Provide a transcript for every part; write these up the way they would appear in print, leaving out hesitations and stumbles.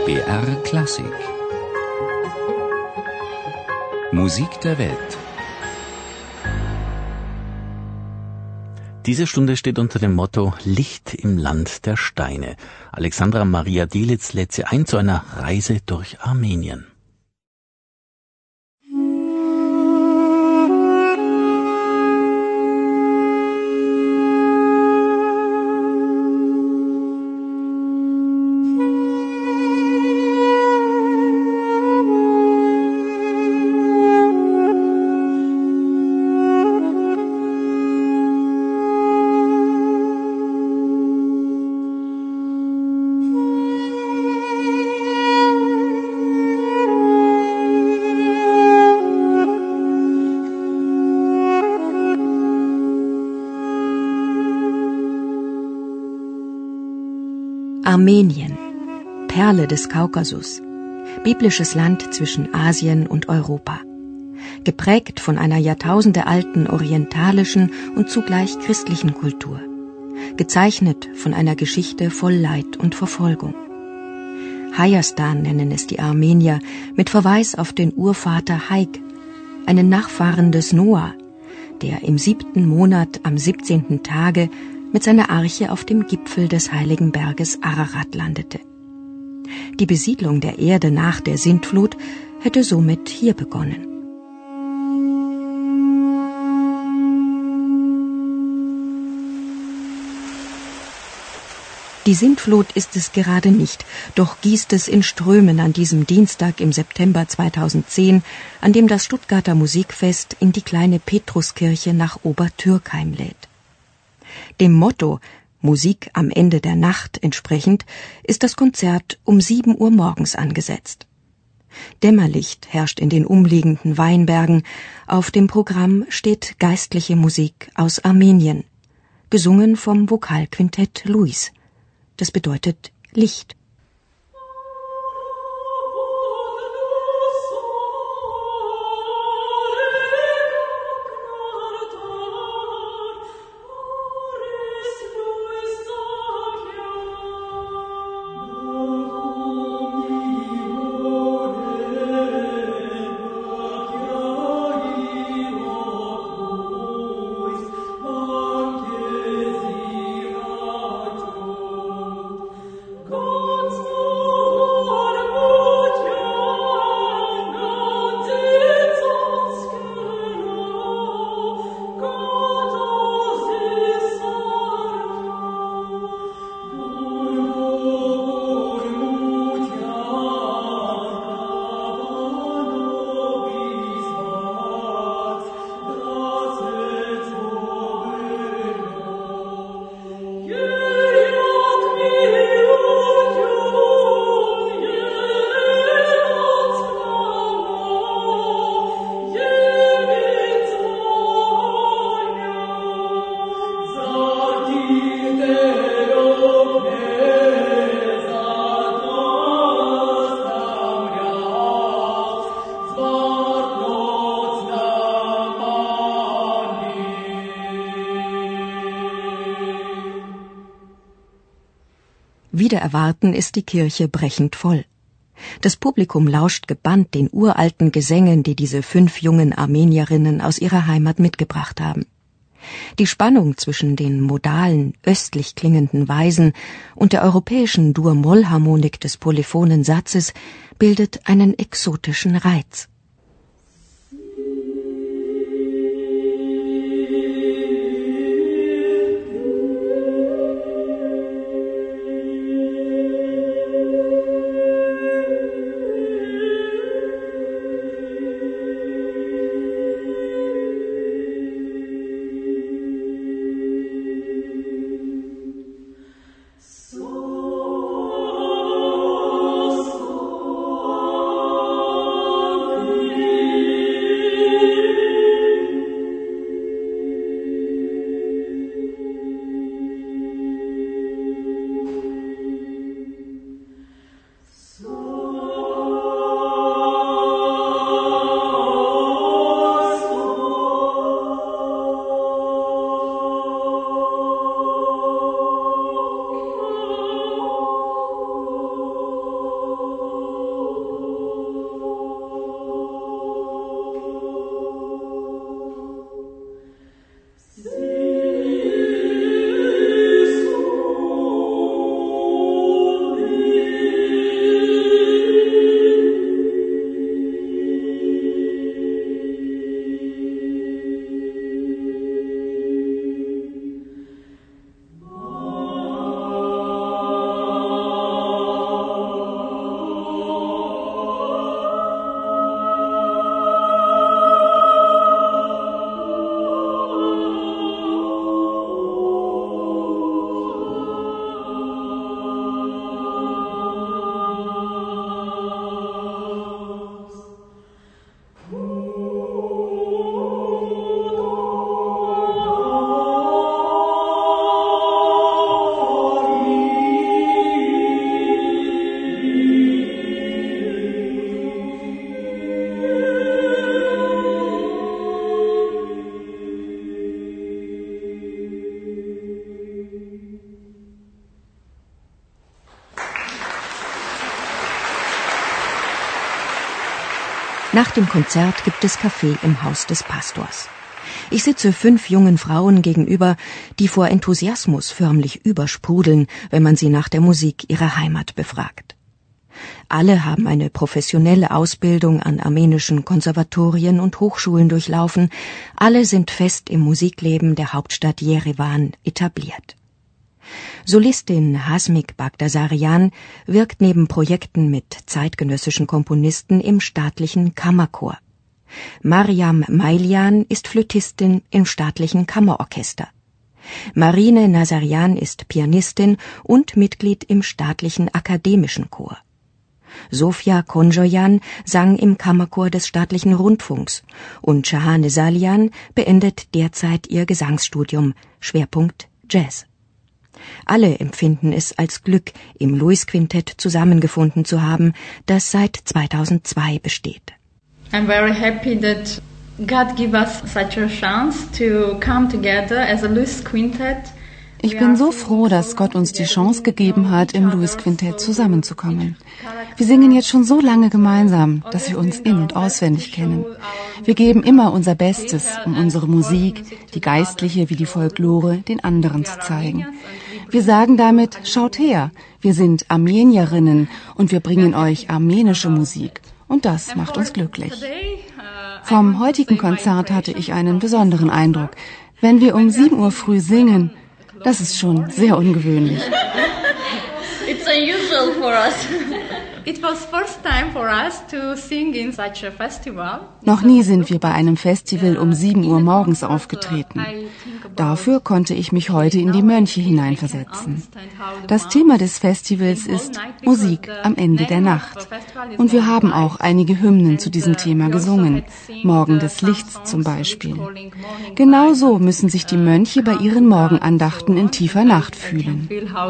BR Klassik Musik der Welt. Diese Stunde steht unter dem Motto Licht im Land der Steine. Alexandra Maria Delitzsch lädt Sie ein zu einer Reise durch Armenien. Armenien, Perle des Kaukasus, biblisches Land zwischen Asien und Europa, geprägt von einer jahrtausendealten orientalischen und zugleich christlichen Kultur, gezeichnet von einer Geschichte voll Leid und Verfolgung. Hayastan nennen es die Armenier mit Verweis auf den Urvater Haik, einen Nachfahren des Noah, der im 7. Monat am 17. Tage mit seiner Arche auf dem Gipfel des heiligen Berges Ararat landete. Die Besiedlung der Erde nach der Sintflut hätte somit hier begonnen. Die Sintflut ist es gerade nicht, doch gießt es in Strömen an diesem Dienstag im September 2010, an dem das Stuttgarter Musikfest in die kleine Petruskirche nach Obertürkheim lädt. Dem Motto Musik am Ende der Nacht entsprechend ist das Konzert um 7 Uhr morgens angesetzt. Dämmerlicht herrscht in den umliegenden Weinbergen. Auf dem Programm steht geistliche Musik aus Armenien, gesungen vom Vokalquintett Luis. Das bedeutet Licht. Wider Erwarten ist die Kirche brechend voll. Das Publikum lauscht gebannt den uralten Gesängen, die diese 5 jungen Armenierinnen aus ihrer Heimat mitgebracht haben. Die Spannung zwischen den modalen, östlich klingenden Weisen und der europäischen Dur-Moll-Harmonik des polyphonen Satzes bildet einen exotischen Reiz. Nach dem Konzert gibt es Kaffee im Haus des Pastors. Ich sitze 5 jungen Frauen gegenüber, die vor Enthusiasmus förmlich übersprudeln, wenn man sie nach der Musik ihrer Heimat befragt. Alle haben eine professionelle Ausbildung an armenischen Konservatorien und Hochschulen durchlaufen. Alle sind fest im Musikleben der Hauptstadt Jerewan etabliert. Solistin Hasmik Bagdasaryan wirkt neben Projekten mit zeitgenössischen Komponisten im staatlichen Kammerchor. Mariam Mailian ist Flötistin im staatlichen Kammerorchester. Marine Nazarian ist Pianistin und Mitglied im staatlichen akademischen Chor. Sofia Konjoyan sang im Kammerchor des staatlichen Rundfunks und Shahane Salian beendet derzeit ihr Gesangsstudium, Schwerpunkt Jazz. Alle empfinden es als Glück, im Louis-Quintett zusammengefunden zu haben, das seit 2002 besteht. I'm very happy that God gave us such a chance to come together as a Louis Quintett. Ich bin so froh, dass Gott uns die Chance gegeben hat, im Louis-Quintett zusammenzukommen. Wir singen jetzt schon so lange gemeinsam, dass wir uns in- und auswendig kennen. Wir geben immer unser Bestes, um unsere Musik, die geistliche wie die Folklore, den anderen zu zeigen. Wir sagen damit, schaut her, wir sind Armenierinnen und wir bringen euch armenische Musik. Und das macht uns glücklich. Vom heutigen Konzert hatte ich einen besonderen Eindruck. Wenn wir um 7 Uhr früh singen, das ist schon sehr ungewöhnlich. It's unusual for us. It was first time for us to sing in such a festival. Noch nie sind wir bei einem Festival um 7 Uhr morgens aufgetreten. Dafür konnte ich mich heute in die Mönche hineinversetzen. Das Thema des Festivals ist Musik am Ende der Nacht. Und wir haben auch einige Hymnen zu diesem Thema gesungen. Morgen des Lichts zum Beispiel. Genauso müssen sich die Mönche bei ihren Morgenandachten in tiefer Nacht fühlen.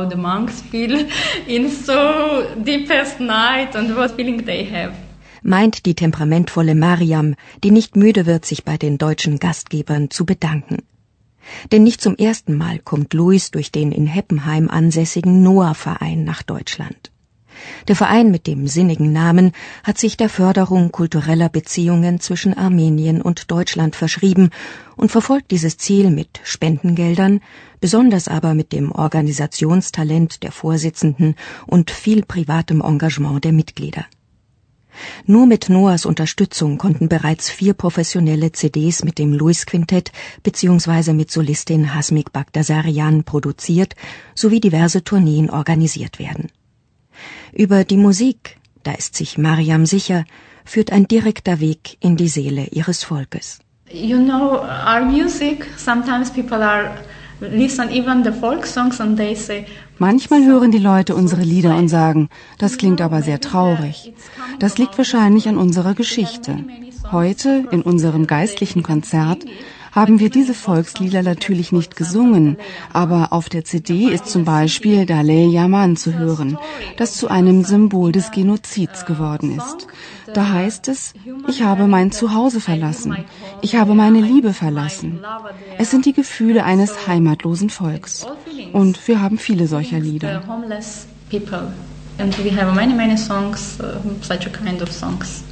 Meint die temperamentvolle Mariam, die nicht müde wird, sich bei den deutschen Gastgebern zu bedanken. Denn nicht zum ersten Mal kommt Louis durch den in Heppenheim ansässigen Noah-Verein nach Deutschland. Der Verein mit dem sinnigen Namen hat sich der Förderung kultureller Beziehungen zwischen Armenien und Deutschland verschrieben und verfolgt dieses Ziel mit Spendengeldern, besonders aber mit dem Organisationstalent der Vorsitzenden und viel privatem Engagement der Mitglieder. Nur mit Noahs Unterstützung konnten bereits 4 professionelle CDs mit dem Louis-Quintett bzw. mit Solistin Hasmik Bagdasaryan produziert sowie diverse Tourneen organisiert werden. Über die Musik, da ist sich Mariam sicher, führt ein direkter Weg in die Seele ihres Volkes. You know, our music, sometimes people listen even the folk songs and they say, manchmal hören die Leute unsere Lieder und sagen, das klingt aber sehr traurig. Das liegt wahrscheinlich an unserer Geschichte. Heute, in unserem geistlichen Konzert, haben wir diese Volkslieder natürlich nicht gesungen, aber auf der CD ist zum Beispiel Dalai Yaman zu hören, das zu einem Symbol des Genozids geworden ist. Da heißt es, ich habe mein Zuhause verlassen, ich habe meine Liebe verlassen. Es sind die Gefühle eines heimatlosen Volks. Und wir haben viele solcher Lieder. And we have many songs, such a kind of songs.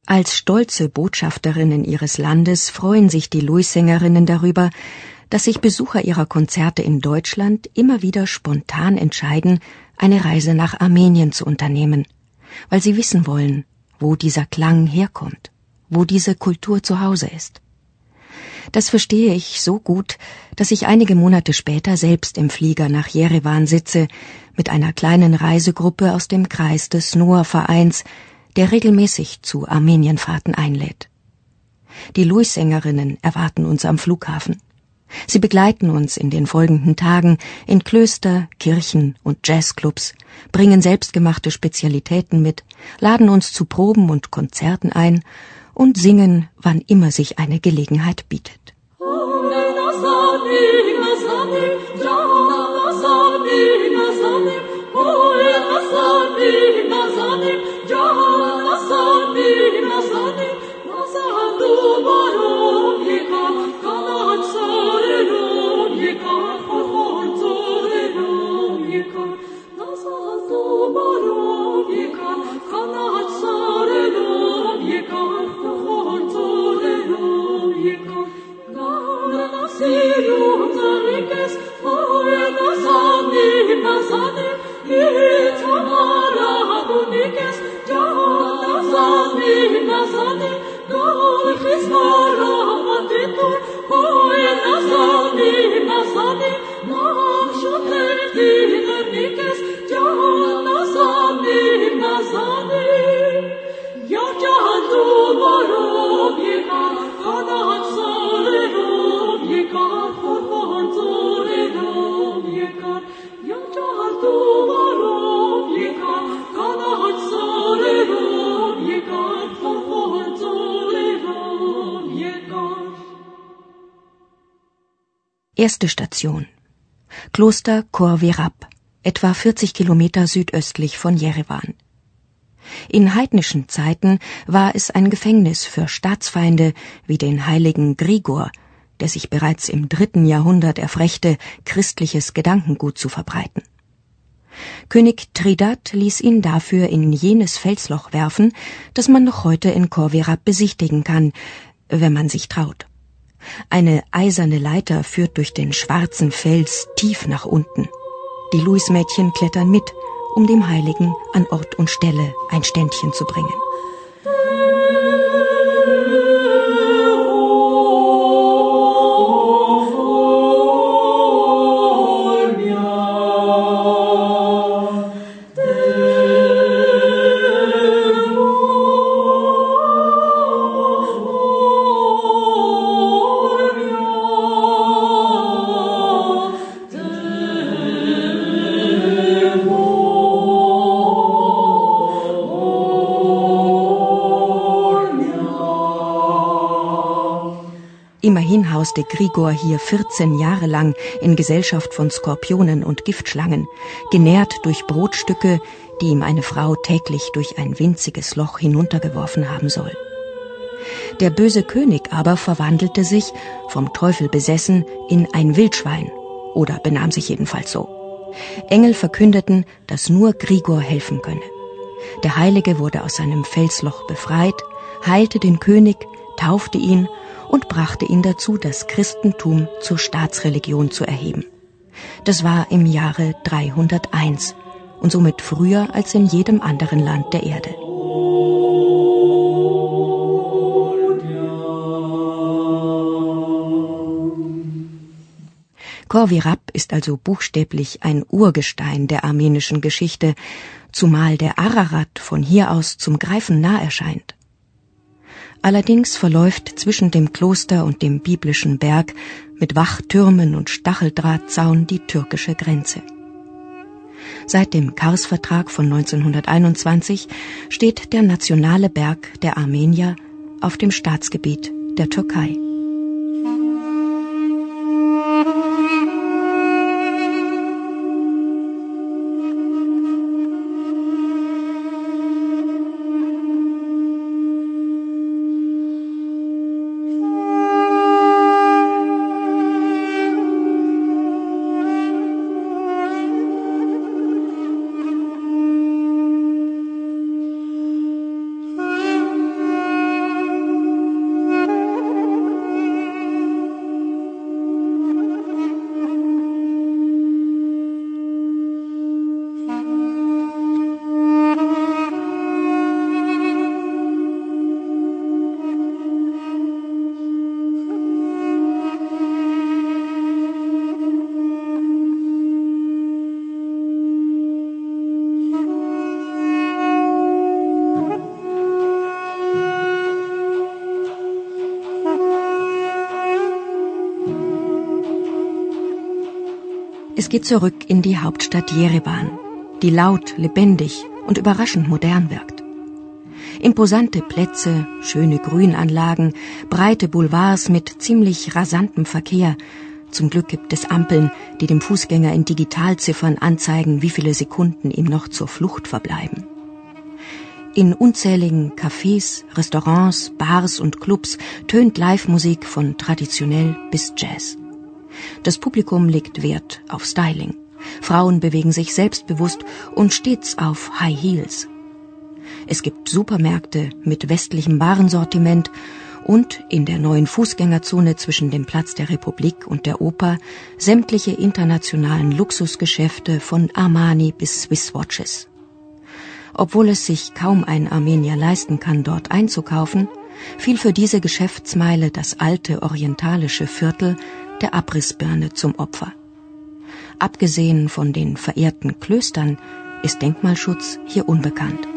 Als stolze Botschafterinnen ihres Landes freuen sich die Louis-Sängerinnen darüber, dass sich Besucher ihrer Konzerte in Deutschland immer wieder spontan entscheiden, eine Reise nach Armenien zu unternehmen, weil sie wissen wollen, wo dieser Klang herkommt, wo diese Kultur zu Hause ist. Das verstehe ich so gut, dass ich einige Monate später selbst im Flieger nach Jerewan sitze, mit einer kleinen Reisegruppe aus dem Kreis des Noah-Vereins, der regelmäßig zu Armenienfahrten einlädt. Die Louis-Sängerinnen erwarten uns am Flughafen. Sie begleiten uns in den folgenden Tagen in Klöster, Kirchen und Jazzclubs, bringen selbstgemachte Spezialitäten mit, laden uns zu Proben und Konzerten ein und singen, wann immer sich eine Gelegenheit bietet. Erste Station: Kloster Khor Virab, etwa 40 Kilometer südöstlich von Jerewan. In heidnischen Zeiten war es ein Gefängnis für Staatsfeinde wie den heiligen Grigor, der sich bereits im 3. Jahrhundert erfrechte, christliches Gedankengut zu verbreiten. König Tridat ließ ihn dafür in jenes Felsloch werfen, das man noch heute in Khor Virab besichtigen kann, wenn man sich traut. Eine eiserne Leiter führt durch den schwarzen Fels tief nach unten. Die Louis-Mädchen klettern mit, um dem Heiligen an Ort und Stelle ein Ständchen zu bringen. Immerhin hauste Grigor hier 14 Jahre lang in Gesellschaft von Skorpionen und Giftschlangen, genährt durch Brotstücke, die ihm eine Frau täglich durch ein winziges Loch hinuntergeworfen haben soll. Der böse König aber verwandelte sich, vom Teufel besessen, in ein Wildschwein, oder benahm sich jedenfalls so. Engel verkündeten, dass nur Grigor helfen könne. Der Heilige wurde aus seinem Felsloch befreit, heilte den König, taufte ihn und brachte ihn dazu, das Christentum zur Staatsreligion zu erheben. Das war im Jahre 301 und somit früher als in jedem anderen Land der Erde. Khor Virab ist also buchstäblich ein Urgestein der armenischen Geschichte, zumal der Ararat von hier aus zum Greifen nah erscheint. Allerdings verläuft zwischen dem Kloster und dem biblischen Berg mit Wachtürmen und Stacheldrahtzaun die türkische Grenze. Seit dem Karsvertrag von 1921 steht der nationale Berg der Armenier auf dem Staatsgebiet der Türkei. Es geht zurück in die Hauptstadt Jerewan, die laut, lebendig und überraschend modern wirkt. Imposante Plätze, schöne Grünanlagen, breite Boulevards mit ziemlich rasantem Verkehr. Zum Glück gibt es Ampeln, die dem Fußgänger in Digitalziffern anzeigen, wie viele Sekunden ihm noch zur Flucht verbleiben. In unzähligen Cafés, Restaurants, Bars und Clubs tönt Live-Musik von traditionell bis Jazz. Das Publikum legt Wert auf Styling. Frauen bewegen sich selbstbewusst und stets auf High Heels. Es gibt Supermärkte mit westlichem Warensortiment und in der neuen Fußgängerzone zwischen dem Platz der Republik und der Oper sämtliche internationalen Luxusgeschäfte von Armani bis Swiss Watches. Obwohl es sich kaum ein Armenier leisten kann, dort einzukaufen, fiel für diese Geschäftsmeile das alte orientalische Viertel der Abrissbirne zum Opfer. Abgesehen von den verehrten Klöstern ist Denkmalschutz hier unbekannt.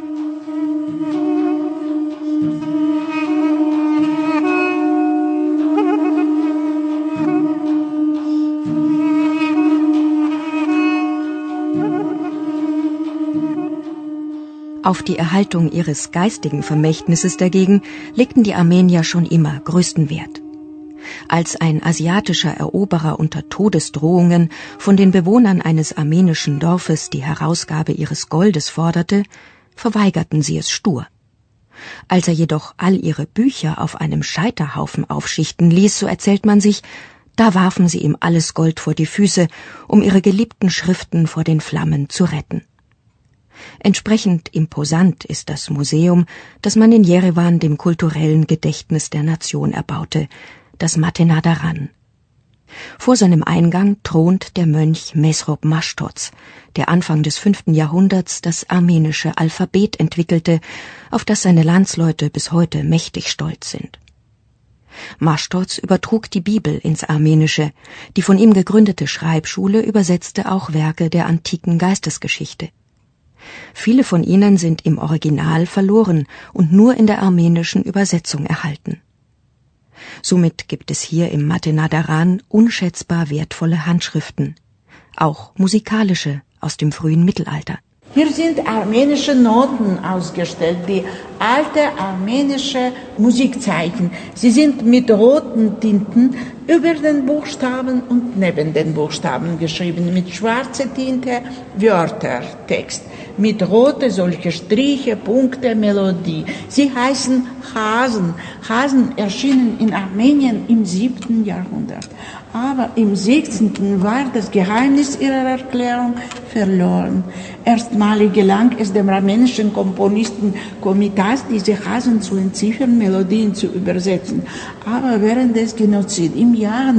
Auf die Erhaltung ihres geistigen Vermächtnisses dagegen legten die Armenier schon immer größten Wert. Als ein asiatischer Eroberer unter Todesdrohungen von den Bewohnern eines armenischen Dorfes die Herausgabe ihres Goldes forderte, verweigerten sie es stur. Als er jedoch all ihre Bücher auf einem Scheiterhaufen aufschichten ließ, so erzählt man sich, da warfen sie ihm alles Gold vor die Füße, um ihre geliebten Schriften vor den Flammen zu retten. Entsprechend imposant ist das Museum, das man in Jerewan dem kulturellen Gedächtnis der Nation erbaute, das Matenadaran. Vor seinem Eingang thront der Mönch Mesrop Mashtoz, der Anfang des 5. Jahrhunderts das armenische Alphabet entwickelte, auf das seine Landsleute bis heute mächtig stolz sind. Mashtoz übertrug die Bibel ins Armenische, die von ihm gegründete Schreibschule übersetzte auch Werke der antiken Geistesgeschichte. Viele von ihnen sind im Original verloren und nur in der armenischen Übersetzung erhalten. Somit gibt es hier im Matenadaran unschätzbar wertvolle Handschriften, auch musikalische aus dem frühen Mittelalter. Hier sind armenische Noten ausgestellt, die alte armenische Musikzeichen. Sie sind mit roten Tinten über den Buchstaben und neben den Buchstaben geschrieben, mit schwarzer Tinte Wörter, Text, mit rote solche Striche, Punkte, Melodie. Sie heißen Chasen. Chasen erschienen in Armenien im 7. Jahrhundert. Aber im 16. war das Geheimnis ihrer Erklärung verloren. Erstmalig gelang es dem armenischen Komponisten Komitas, diese Chasen zu entziffern, Melodien zu übersetzen. Aber während des Genozid im Jahr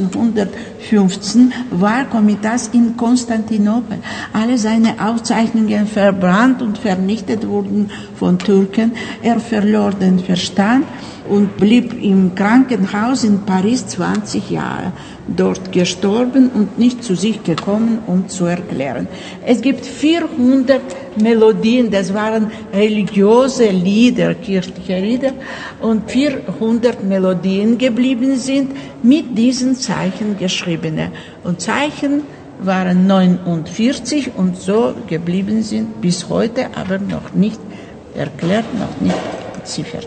1915 war Komitas in Konstantinopel. Alle seine Aufzeichnungen verbrannt und vernichtet wurden von Türken. Er verlor den Verstand und blieb im Krankenhaus in Paris 20 Jahre. Dort gestorben und nicht zu sich gekommen, um zu erklären. Es gibt 400 Melodien, das waren religiöse Lieder, kirchliche Lieder, und 400 Melodien geblieben sind, mit diesen Zeichen geschriebene. Und Zeichen waren 49 und so geblieben sind bis heute, aber noch nicht erklärt, noch nicht beziffert.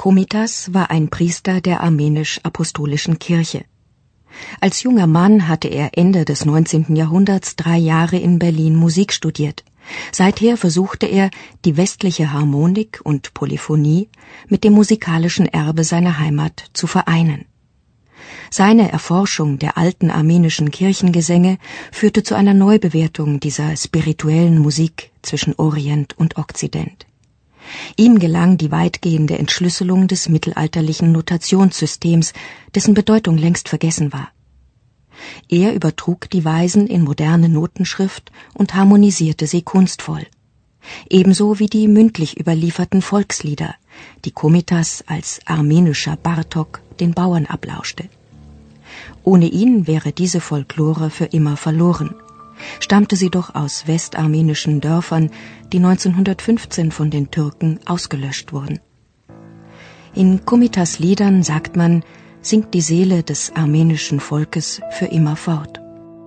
Komitas war ein Priester der armenisch-apostolischen Kirche. Als junger Mann hatte er Ende des 19. Jahrhunderts 3 Jahre in Berlin Musik studiert. Seither versuchte er, die westliche Harmonik und Polyphonie mit dem musikalischen Erbe seiner Heimat zu vereinen. Seine Erforschung der alten armenischen Kirchengesänge führte zu einer Neubewertung dieser spirituellen Musik zwischen Orient und Okzident. Ihm gelang die weitgehende Entschlüsselung des mittelalterlichen Notationssystems, dessen Bedeutung längst vergessen war. Er übertrug die Weisen in moderne Notenschrift und harmonisierte sie kunstvoll. Ebenso wie die mündlich überlieferten Volkslieder, die Komitas als armenischer Bartok den Bauern ablauschte. Ohne ihn wäre diese Folklore für immer verloren. Stammte sie doch aus westarmenischen Dörfern, die 1915 von den Türken ausgelöscht wurden. In Komitas Liedern, sagt man, singt die Seele des armenischen Volkes für immer fort.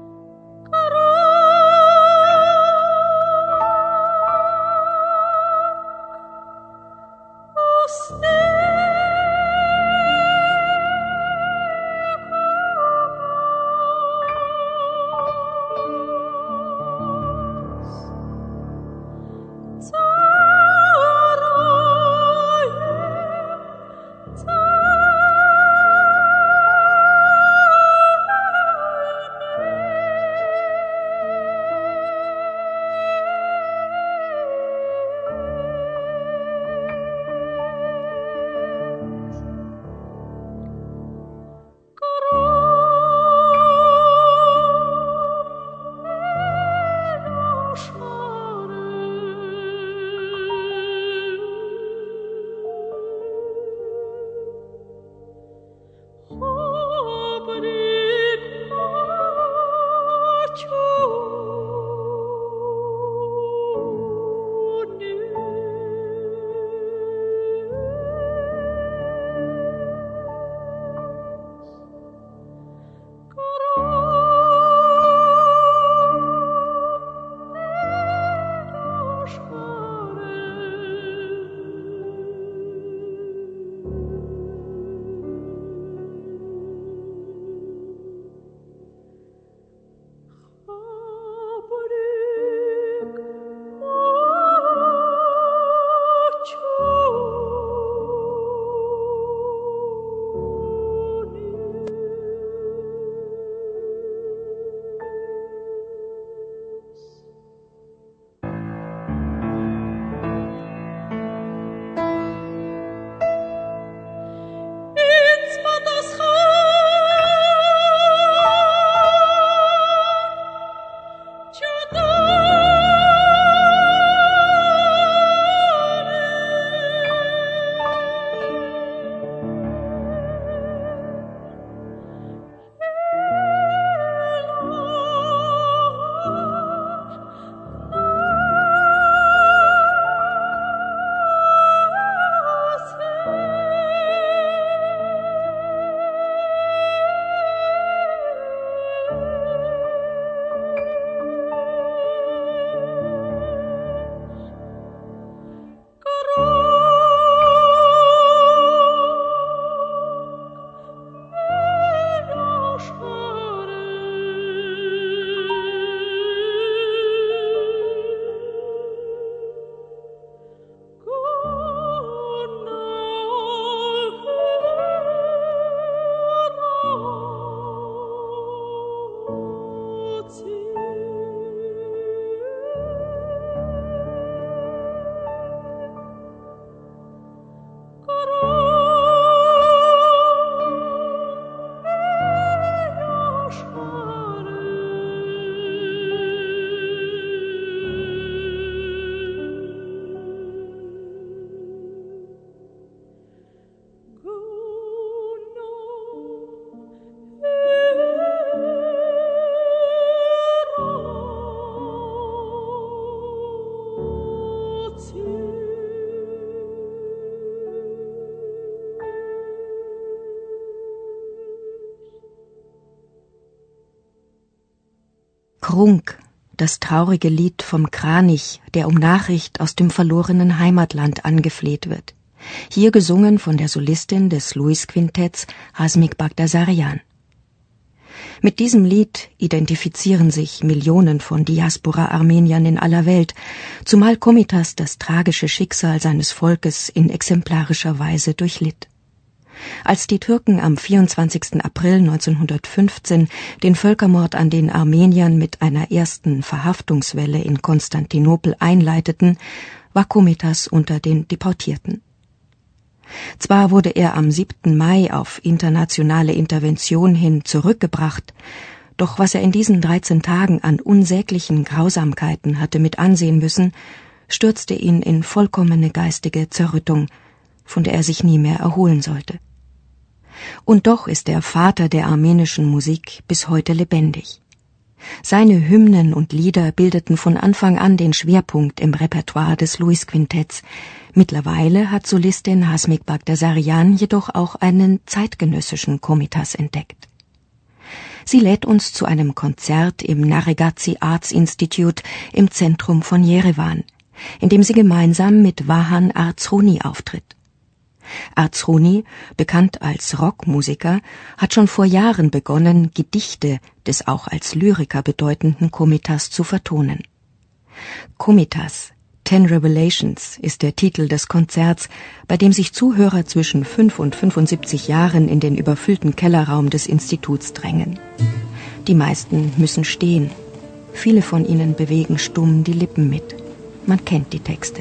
Krunk, das traurige Lied vom Kranich, der um Nachricht aus dem verlorenen Heimatland angefleht wird. Hier gesungen von der Solistin des Louis-Quintetts Hasmik Bagdasaryan. Mit diesem Lied identifizieren sich Millionen von Diaspora-Armeniern in aller Welt, zumal Komitas das tragische Schicksal seines Volkes in exemplarischer Weise durchlitt. Als die Türken am 24. April 1915 den Völkermord an den Armeniern mit einer ersten Verhaftungswelle in Konstantinopel einleiteten, war Komitas unter den Deportierten. Zwar wurde er am 7. Mai auf internationale Intervention hin zurückgebracht, doch was er in diesen 13 Tagen an unsäglichen Grausamkeiten hatte mit ansehen müssen, stürzte ihn in vollkommene geistige Zerrüttung, von der er sich nie mehr erholen sollte. Und doch ist der Vater der armenischen Musik bis heute lebendig. Seine Hymnen und Lieder bildeten von Anfang an den Schwerpunkt im Repertoire des Louis-Quintetts. Mittlerweile hat Solistin Hasmik Bagdasaryan jedoch auch einen zeitgenössischen Komitas entdeckt. Sie lädt uns zu einem Konzert im Naregazi Arts Institute im Zentrum von Jerewan, in dem sie gemeinsam mit Vahan Arzruni auftritt. Arzruni, bekannt als Rockmusiker, hat schon vor Jahren begonnen, Gedichte des auch als Lyriker bedeutenden Komitas zu vertonen. Komitas, 10 Revelations ist der Titel des Konzerts, bei dem sich Zuhörer zwischen 5 und 75 Jahren in den überfüllten Kellerraum des Instituts drängen. Die meisten müssen stehen. Viele von ihnen bewegen stumm die Lippen mit. Man kennt die Texte.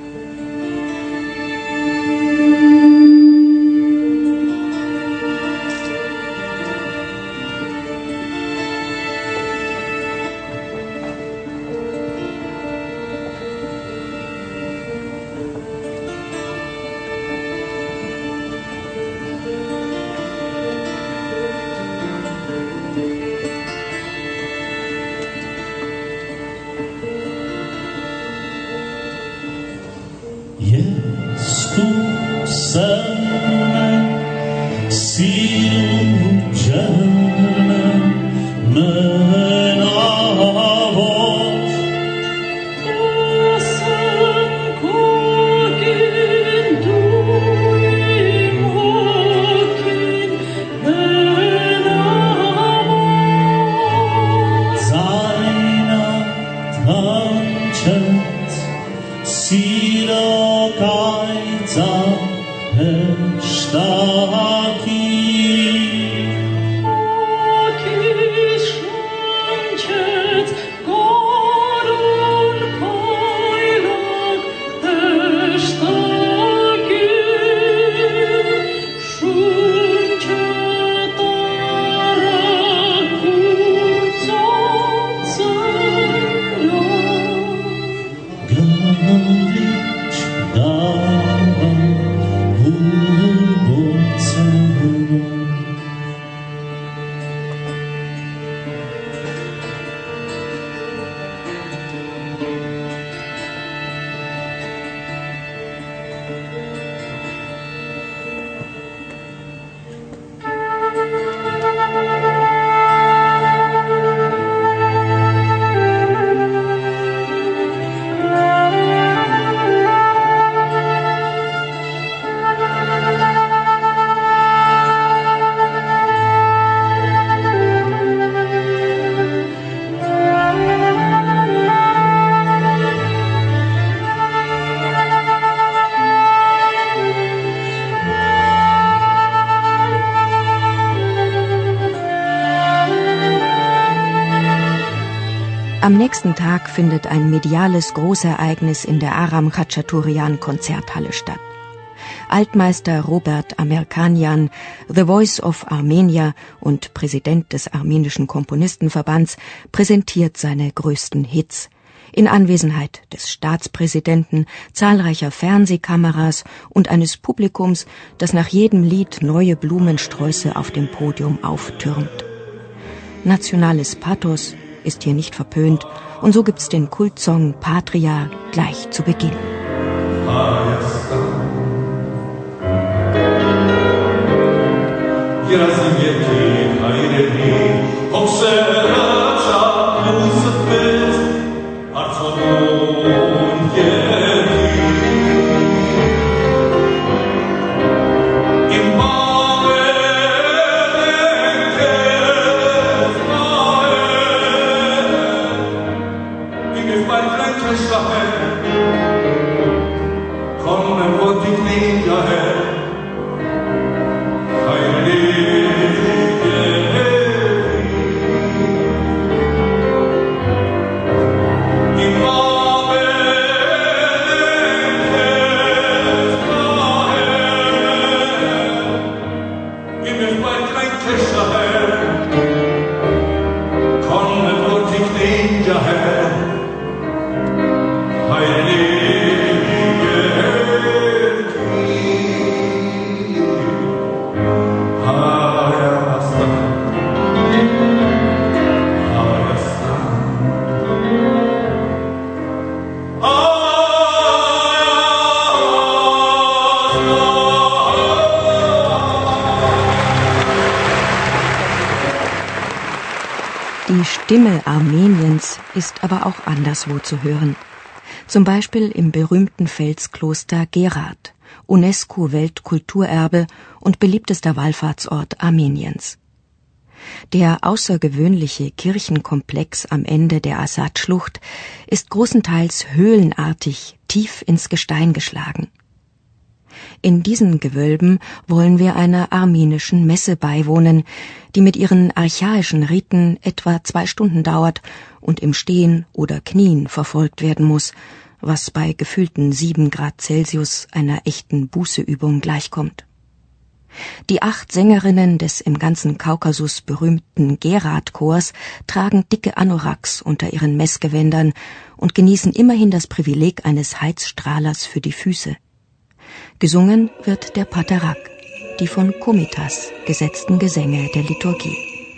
Am nächsten Tag findet ein mediales Großereignis in der Aram Khachaturian Konzerthalle statt. Altmeister Robert Amerkanian, The Voice of Armenia und Präsident des armenischen Komponistenverbands, präsentiert seine größten Hits. In Anwesenheit des Staatspräsidenten, zahlreicher Fernsehkameras und eines Publikums, das nach jedem Lied neue Blumensträuße auf dem Podium auftürmt. Nationales Pathos ist hier nicht verpönt und so gibt's den Kultsong Patria gleich zu Beginn. Die Stimme Armeniens ist aber auch anderswo zu hören. Zum Beispiel im berühmten Felskloster Gerat, UNESCO-Weltkulturerbe und beliebtester Wallfahrtsort Armeniens. Der außergewöhnliche Kirchenkomplex am Ende der Assad-Schlucht ist großenteils höhlenartig tief ins Gestein geschlagen. In diesen Gewölben wollen wir einer armenischen Messe beiwohnen, die mit ihren archaischen Riten etwa 2 Stunden dauert und im Stehen oder Knien verfolgt werden muss, was bei gefühlten 7 Grad Celsius einer echten Bußeübung gleichkommt. Die 8 Sängerinnen des im ganzen Kaukasus berühmten Gerat-Chors tragen dicke Anoraks unter ihren Messgewändern und genießen immerhin das Privileg eines Heizstrahlers für die Füße. Gesungen wird der Patarak, die von Komitas gesetzten Gesänge der Liturgie.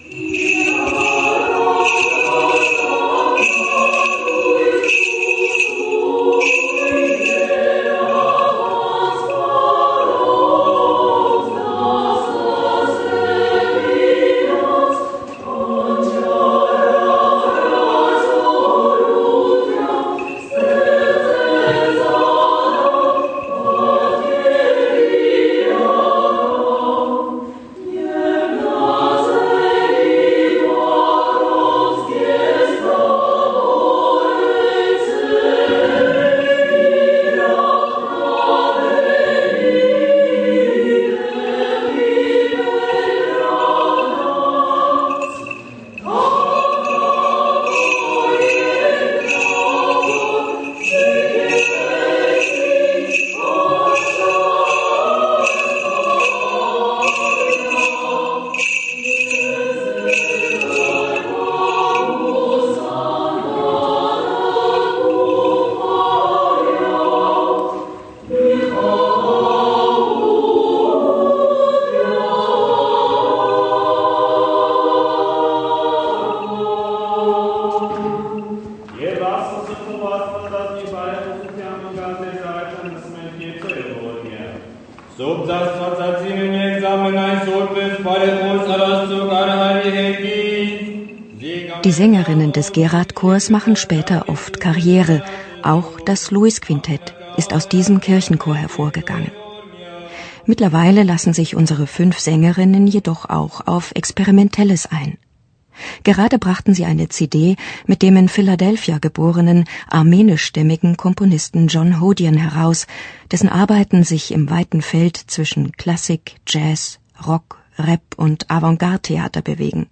Die Sängerinnen des Gerat-Chors machen später oft Karriere. Auch das Louis-Quintett ist aus diesem Kirchenchor hervorgegangen. Mittlerweile lassen sich unsere 5 Sängerinnen jedoch auch auf Experimentelles ein. Gerade brachten sie eine CD mit dem in Philadelphia geborenen armenischstämmigen Komponisten John Hodian heraus, dessen Arbeiten sich im weiten Feld zwischen Klassik, Jazz, Rock, Rap und Avantgarde-Theater bewegen.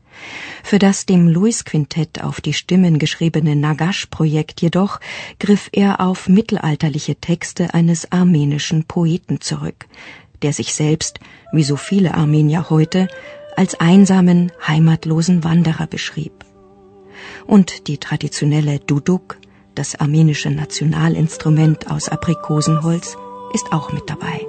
Für das dem Louis-Quintett auf die Stimmen geschriebene Nagash-Projekt jedoch griff er auf mittelalterliche Texte eines armenischen Poeten zurück, der sich selbst, wie so viele Armenier heute, als einsamen, heimatlosen Wanderer beschrieb. Und die traditionelle Duduk, das armenische Nationalinstrument aus Aprikosenholz, ist auch mit dabei.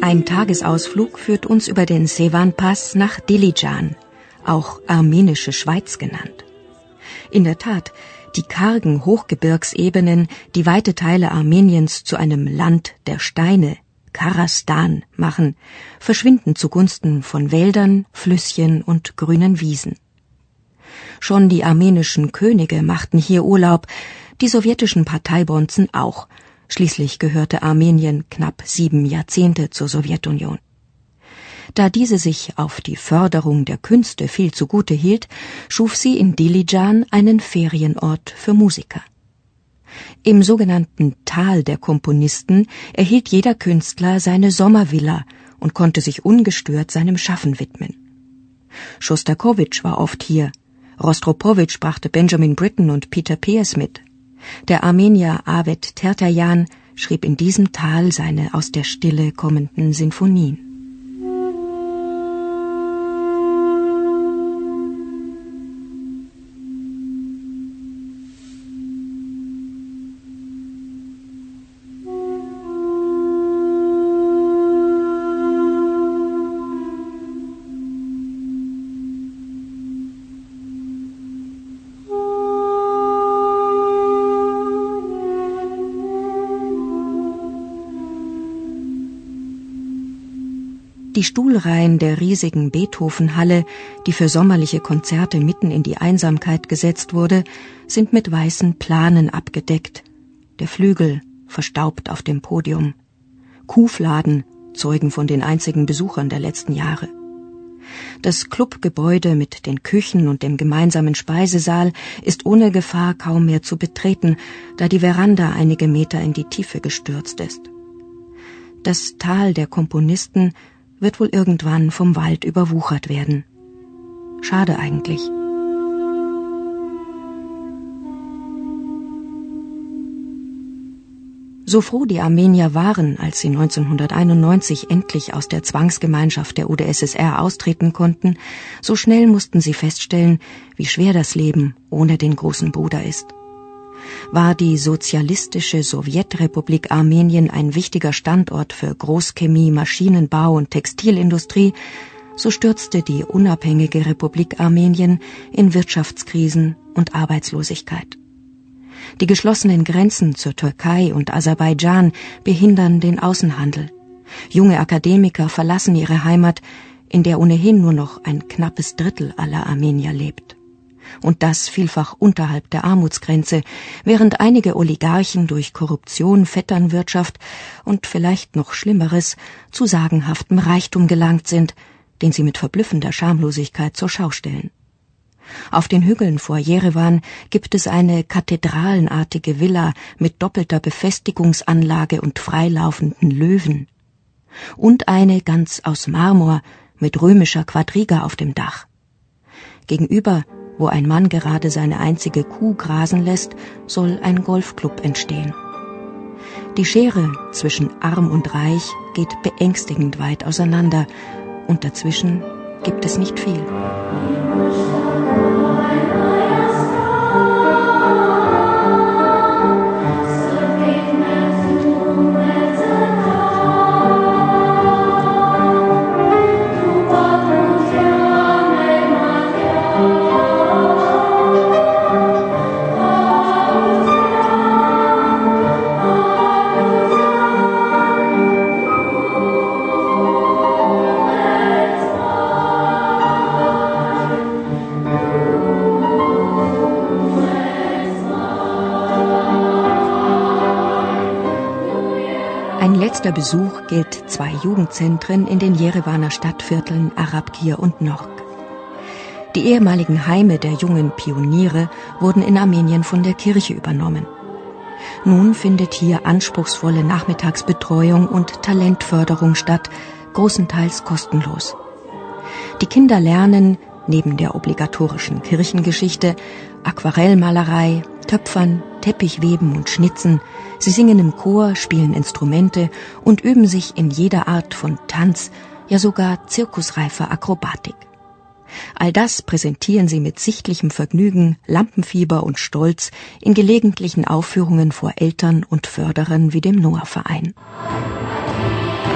Ein Tagesausflug führt uns über den Sevan-Pass nach Dilijan, auch armenische Schweiz genannt. In der Tat, die kargen Hochgebirgsebenen, die weite Teile Armeniens zu einem Land der Steine, Karastan, machen, verschwinden zugunsten von Wäldern, Flüsschen und grünen Wiesen. Schon die armenischen Könige machten hier Urlaub, die sowjetischen Parteibonzen auch. Schließlich gehörte Armenien knapp 7 Jahrzehnte zur Sowjetunion. Da diese sich auf die Förderung der Künste viel zugute hielt, schuf sie in Dilijan einen Ferienort für Musiker. Im sogenannten Tal der Komponisten erhielt jeder Künstler seine Sommervilla und konnte sich ungestört seinem Schaffen widmen. Schostakowitsch war oft hier, Rostropowitsch brachte Benjamin Britten und Peter Pears mit. Der Armenier Aved Terterjan schrieb in diesem Tal seine aus der Stille kommenden Sinfonien. Die Stuhlreihen der riesigen Beethoven-Halle, die für sommerliche Konzerte mitten in die Einsamkeit gesetzt wurde, sind mit weißen Planen abgedeckt. Der Flügel verstaubt auf dem Podium. Kuhfladen zeugen von den einzigen Besuchern der letzten Jahre. Das Clubgebäude mit den Küchen und dem gemeinsamen Speisesaal ist ohne Gefahr kaum mehr zu betreten, da die Veranda einige Meter in die Tiefe gestürzt ist. Das Tal der Komponisten wird wohl irgendwann vom Wald überwuchert werden. Schade eigentlich. So froh die Armenier waren, als sie 1991 endlich aus der Zwangsgemeinschaft der UdSSR austreten konnten, so schnell mussten sie feststellen, wie schwer das Leben ohne den großen Bruder ist. War die sozialistische Sowjetrepublik Armenien ein wichtiger Standort für Großchemie, Maschinenbau und Textilindustrie, so stürzte die unabhängige Republik Armenien in Wirtschaftskrisen und Arbeitslosigkeit. Die geschlossenen Grenzen zur Türkei und Aserbaidschan behindern den Außenhandel. Junge Akademiker verlassen ihre Heimat, in der ohnehin nur noch ein knappes Drittel aller Armenier lebt. Und das vielfach unterhalb der Armutsgrenze, während einige Oligarchen durch Korruption, Vetternwirtschaft und vielleicht noch Schlimmeres zu sagenhaftem Reichtum gelangt sind, den sie mit verblüffender Schamlosigkeit zur Schau stellen. Auf den Hügeln vor Jerewan gibt es eine kathedralenartige Villa mit doppelter Befestigungsanlage und freilaufenden Löwen. Und eine ganz aus Marmor mit römischer Quadriga auf dem Dach. Gegenüber, wo ein Mann gerade seine einzige Kuh grasen lässt, soll ein Golfclub entstehen. Die Schere zwischen Arm und Reich geht beängstigend weit auseinander und dazwischen gibt es nicht viel. Letzter Besuch gilt 2 Jugendzentren in den Jerewaner Stadtvierteln Arabkir und Nork. Die ehemaligen Heime der jungen Pioniere wurden in Armenien von der Kirche übernommen. Nun findet hier anspruchsvolle Nachmittagsbetreuung und Talentförderung statt, großenteils kostenlos. Die Kinder lernen, neben der obligatorischen Kirchengeschichte, Aquarellmalerei, Töpfern, Teppichweben und Schnitzen. Sie singen im Chor, spielen Instrumente und üben sich in jeder Art von Tanz, ja sogar zirkusreifer Akrobatik. All das präsentieren sie mit sichtlichem Vergnügen, Lampenfieber und Stolz in gelegentlichen Aufführungen vor Eltern und Förderern wie dem Noah-Verein.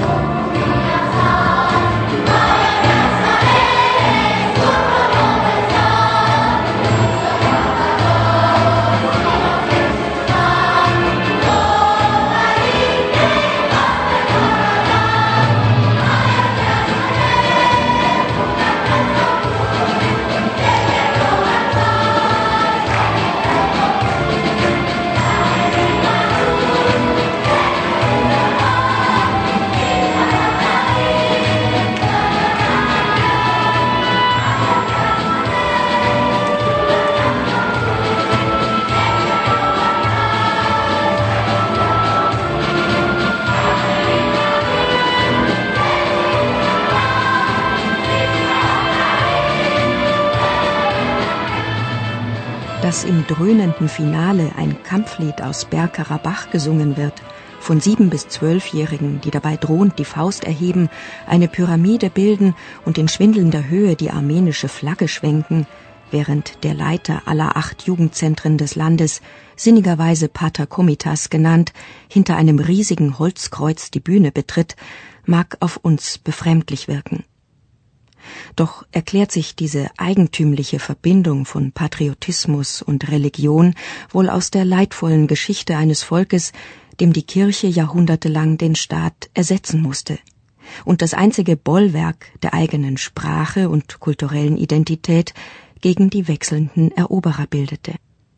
Dass im dröhnenden Finale ein Kampflied aus Bergkarabach gesungen wird, von 7- bis 12-Jährigen, die dabei drohend die Faust erheben, eine Pyramide bilden und in schwindelnder Höhe die armenische Flagge schwenken, während der Leiter aller 8 Jugendzentren des Landes, sinnigerweise Pater Komitas genannt, hinter einem riesigen Holzkreuz die Bühne betritt, mag auf uns befremdlich wirken. Doch erklärt sich diese eigentümliche Verbindung von Patriotismus und Religion wohl aus der leidvollen Geschichte eines Volkes, dem die Kirche jahrhundertelang den Staat ersetzen musste und das einzige Bollwerk der eigenen Sprache und kulturellen Identität gegen die wechselnden Eroberer bildete.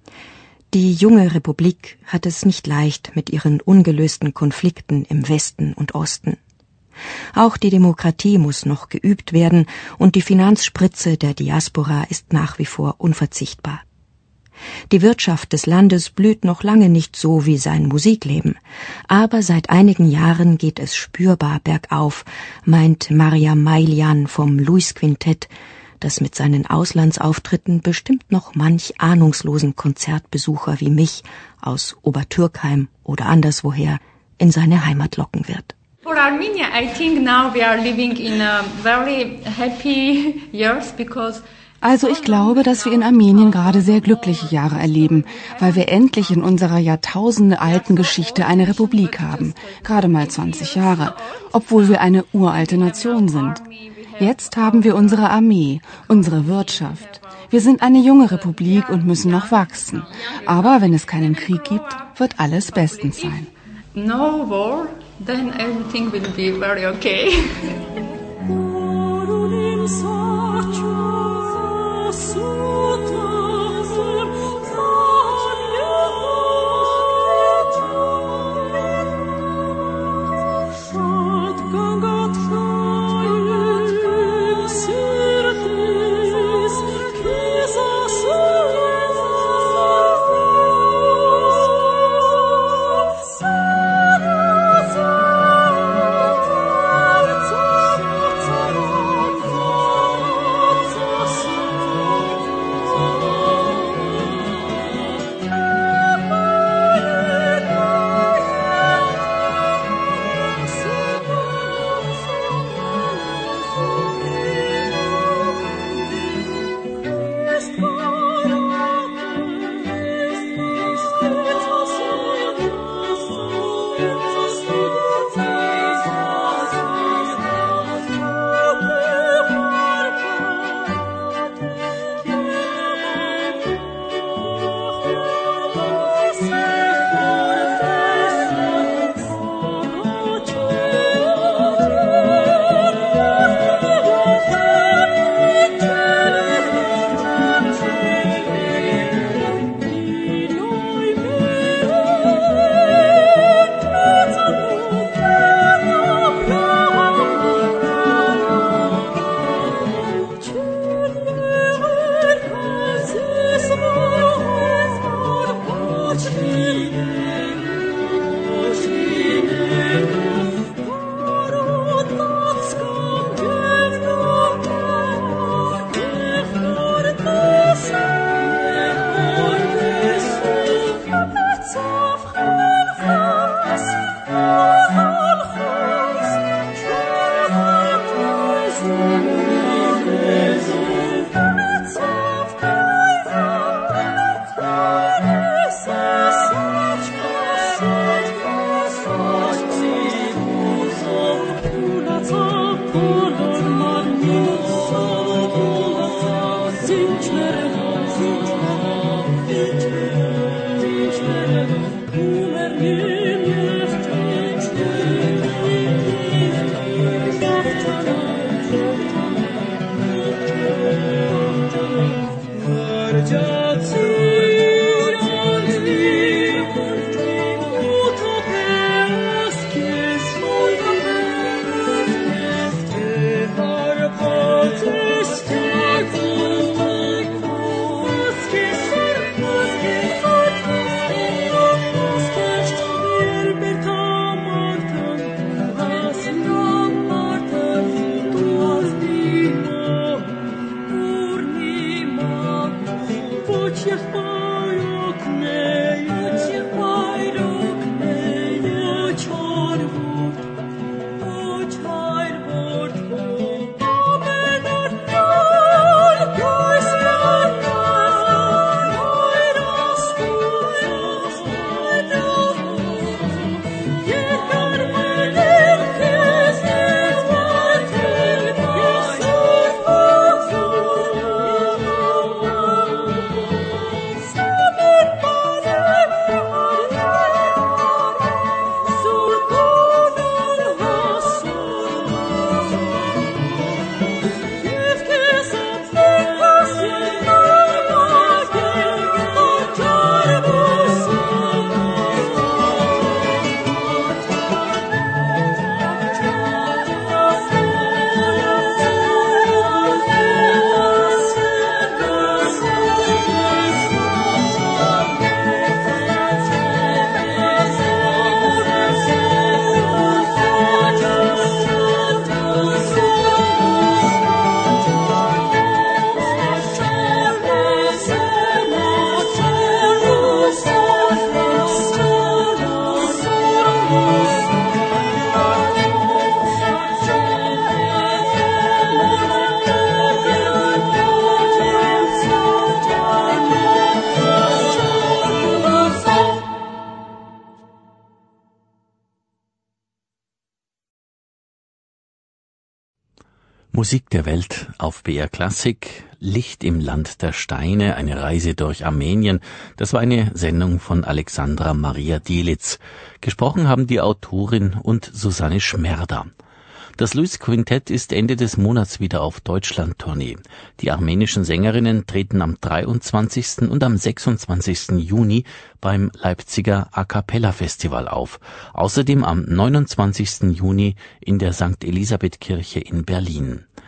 Die junge Republik hat es nicht leicht mit ihren ungelösten Konflikten im Westen und Osten. Auch die Demokratie muss noch geübt werden und die Finanzspritze der Diaspora ist nach wie vor unverzichtbar. Die Wirtschaft des Landes blüht noch lange nicht so wie sein Musikleben, aber seit einigen Jahren geht es spürbar bergauf, meint Maria Mailian vom Luis Quintett, das mit seinen Auslandsauftritten bestimmt noch manch ahnungslosen Konzertbesucher wie mich aus Obertürkheim oder anderswoher in seine Heimat locken wird. For Armenia, I think now we are living in a very happy years because Also ich glaube, dass wir in Armenien gerade sehr glückliche Jahre erleben, weil wir endlich in unserer jahrtausendealten Geschichte eine Republik haben, gerade mal 20 Jahre, obwohl wir eine uralte Nation sind. Jetzt haben wir unsere Armee, unsere Wirtschaft. Wir sind eine junge Republik und müssen noch wachsen. Aber wenn es keinen Krieg gibt, wird alles bestens sein. no war, then everything will be very okay. Musik der Welt auf BR Klassik, Licht im Land der Steine, eine Reise durch Armenien. Das war eine Sendung von Alexandra Maria Delitzsch. Gesprochen haben die Autorin und Susanne Schmerda. Das Luis Quintett ist Ende des Monats wieder auf Deutschland-Tournee. Die armenischen Sängerinnen treten am 23. und am 26. Juni beim Leipziger A Cappella Festival auf. Außerdem am 29. Juni in der St. Elisabeth Kirche in Berlin.